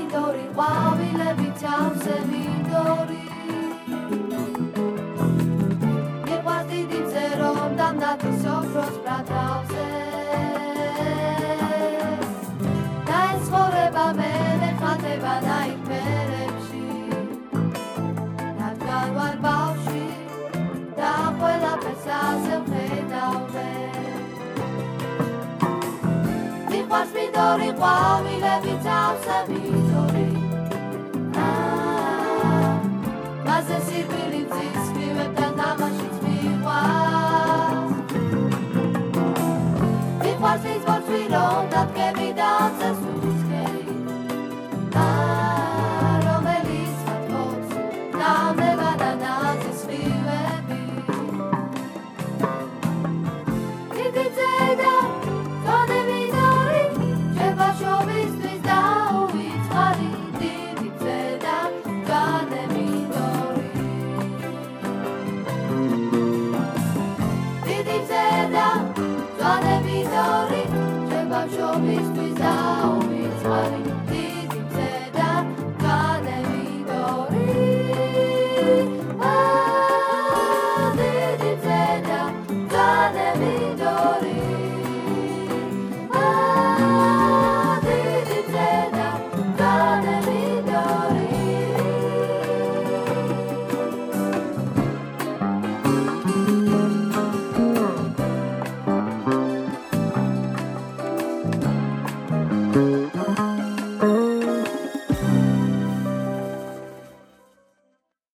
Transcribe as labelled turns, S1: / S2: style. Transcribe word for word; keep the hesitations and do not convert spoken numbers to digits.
S1: მინდორი ყვავილებით ავზე მინდორი მიყვარს დიდი მზე რომ დამნათოს ოქროს ბრატავზე და ეს ცხოვრება მე მეხატება ნაირფერებში რადგან ვარ ბავშვი და ყველაფერს ასე ვხედავდე მიყვარს მინდორი ყვავილებით ავზე